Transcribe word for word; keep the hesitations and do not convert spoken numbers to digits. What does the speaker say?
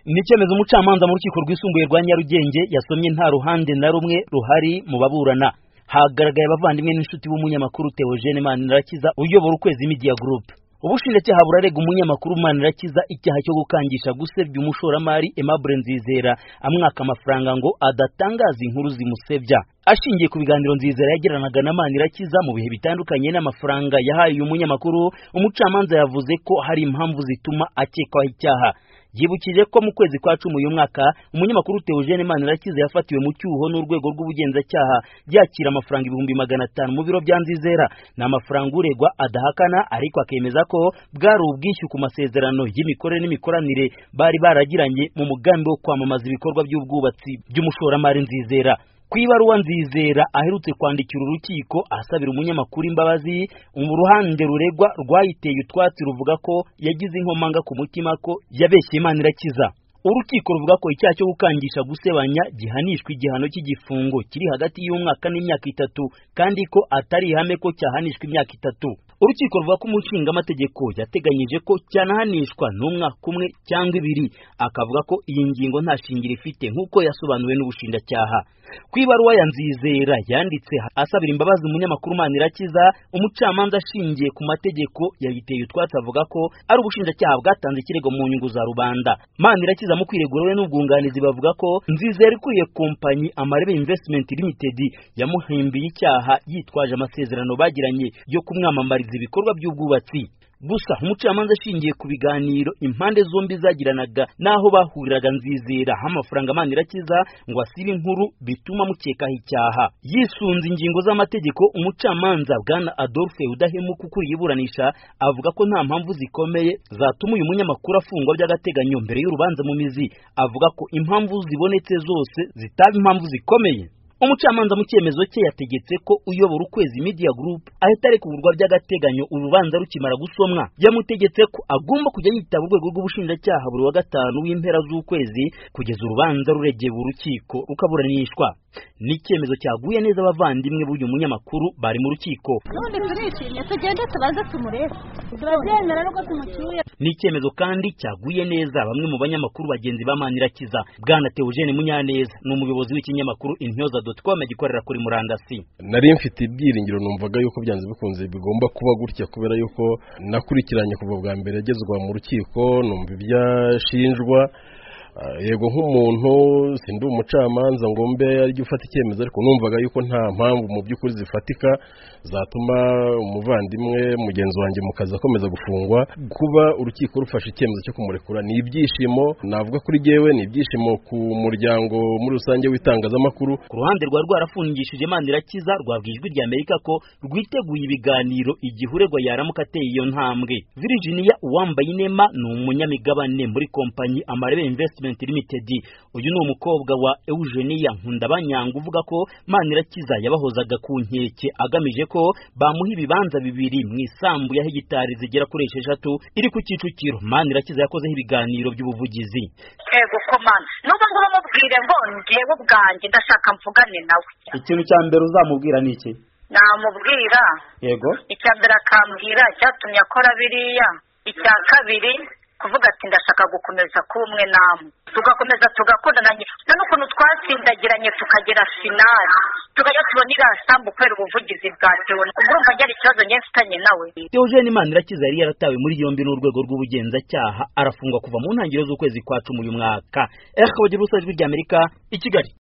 Ni icyemezo umucamanza mu rukiko rwisumbuye rwa Nyarugenge yasomye nta ruhande na rumwe ruhari mu baburana. Hagaragaye abavandimwe n'inshuti b'umunyamakuru Theogene Manirakiza uyobora Ukwezi Media Group. Ubushinjacyaha burarega umunyamakuru Manirakiza icyaha cyo gukangisha gusebya umushoramari Aimable Nzizera amwaka amafaranga ngo adatangaza inkuru zimusebya. Ashingiye ku biganiro Nzizera yagiranaga na Manirakiza mu bihe bitandukanye n'amafaranga yahaye uyu munyamakuru, umucamanza yavuze ko hari impamvu zituma akekwaho icyaha. Yibukije ko mu kwezi kwa cumi uyu mwaka umunyamakuru Theogene Manirakiza yafatiwe mu cyuho n'urwego rw'ubugenzacyaha yakira amafaranga ibihumbi magana atanu mu biro bya Nzizera. Na amafaranga uregwa adahakana, ariko akemeza ko bwari ubwishyu ku masezerano y'imikorere n'imikoranire bari baragiranye mu mugambi wo kwamamaza ibikorwa by'ubwubatsi by'umushoramari Nzizera. Kwibaruwa Nzizera aherutse kwandikira urukiko asabira umunyamakuru imbabazi, mu ruhande ruregwa rwayiteye utwatsi ruvuga ko yagize inkomanga ku mutima ko yabeshye Manirakiza. Urukiko ruvuga ko icyaha cyo gukangisha gusebanya gihanishwa igihano cy'igifungo kiri hagati y'umwaka n'imyaka itatu, kandi ko atari ihame ko cyahanishwa imyaka itatu. Urukiko ruvuga ko umushinga amategeko yateganyije ko cyanahanishwa n'umwaka umwe cyangwa ibiri, akavuga ko iyi ngingo nta shingiro ifite nk'uko yasobanuwe n'ubushinjacyaha. Kwibaruwa ya Nzizera yanditse asabira imbabazi umunyamakuru Manirakiza, umucamanza ashingiye ku mategeko yayiteye utwatsi avuga ko ari ubushinjacyaha bwatanze ikirego mu nyungu za rubanda. Manirakiza mu kwiregura we n'ubwunganizi bavuga ko Nzizera ikuriye kompanyi Amarebe Investment Limited yamuhimbiye icyaha yitwaje amasezerano bagiranye yo kumwamamariza ibikorwa by'ubwubatsi. Gusa umucamanza ashingiye ku biganiro impande zombi zagiranaga naho bahuriraga Nzizera amafaranga Manirakiza ngo asibe inkuru bituma mukekaho icyaha. Yisunze ingingo z'amategeko, umucamanza Bwana Adolphe Udahemuka ukuriye iburanisha avuga ko nta mpamvu zikomeye zatuma uyu munyamakuru afungwa by'agateganyo mbere y'urubanza mu mizi. Avuga ko impamvu zibonetse zose zitaba impamvu zikomeye. Umucamanza mu cyemezo cye yategetse ko uyobora Ukwezi Media Group ahita arekurwa by'agateganyo urubanza rukimara gusomwa. Yamutegetse ko agomba kujya yitaba urwego rw'ubushinjacyaha buri wa gatanu w'impera z'ukwezi kugeza urubanza ruregeye urukiko rukaburanishwa. Ni icyemezo cyaguye neza abavandimwe b'uyu munyamakuru bari mu rukiko. None turishimye tugende tubaze tumurebe. Turabyemera nuko tumucyuye. Ni icyemezo kandi cyaguye neza bamwe mu banyamakuru bagenzi ba Manirakiza. Bwana Theogene Munyaneza ni umuyobozi w'ikinyamakuru Intyoza dot com gikorera kuri murandasi. Nari mfite ibyiringiro numvaga yuko byanze bikunze bigomba kuba gutya, kubera yuko nakurikiranye kuva bwa mbere agezwa mu rukiko, numva ibyashinjwa. Yego nk'umuntu sindi umucamanza ngo mbe ari gufata icyemezo, ariko numvaga yuko nta mpamvu mu by'ukuri zifatika zatuma umuvandimwe mugenzi wanjye mukaza akomeza gufungwa. Kuba urukiko rufashe icyemezo cyo kumurekura ni ibyishimo, navuga kuri jewe ni ibyishimo ku muryango muri rusange w'itangazamakuru. Ku ruhande rwa rwarafungishije Manirakiza rwabwijwe rya Amerika ko rwiteguye ibiganiro igihuregwa yaramuka ateye iyo ntambwe. Virginia Uwambayinema ni umunyamigabane muri kompanyi Amarebe Investment Limited. Uyu ni umukobwa wa Eugenia Nkundabanyanga uvuga ko Manirakiza yabahozaga ku nkeke agamije ko bamuha ibibanza bibiri mu isambu ya hegitari zigera kuri esheshatu iri ku Kicukiro. Manirakiza yakozeho ibiganiro by'ubuvugizi. Ego komana nuba ngo bamubwire ngo ngewe ubwanjye ndashaka mvugane nawe. Ikintu cya mbere uzamubwira ni iki? Namubwira yego icya mbere akambwira cyatumye akora biriya, icya kabiri kuvuga ati ndashaka gukomeza kumwe namwe tugakomeza tugakundana none ukuntu twatsindagiranye tukagera finali tukajya tubonira sambu kwera ubuvugizi bwa Theo. Urumva njyari ikibazo nyefitanye nawe. Theogene Manirakiza yari yaratawe muri yombi n'urwego rw'ubugenzacyaha arafungwa kuva mu ntangiriro z'ukwezi kwa cumi uyu mwaka. Eka bagira usajwi ry'Amerika i Kigali.